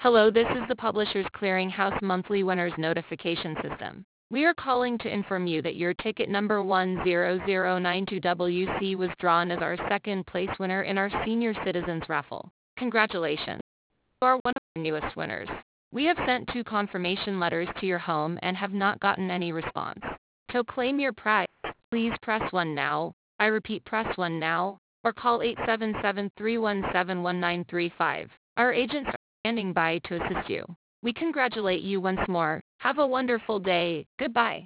Hello, this is the Publishers Clearinghouse monthly winners notification system. We are calling to inform you that your ticket number 10092WC was drawn as our second place winner in our Senior Citizens raffle. Congratulations! You are one of our newest winners. We have sent 2 confirmation letters to your home and have not gotten any response. To claim your prize, please press 1 now. I repeat, press 1 now, or call 877-317-1935. Our agents are standing by to assist you. We congratulate you once more. Have a wonderful day. Goodbye.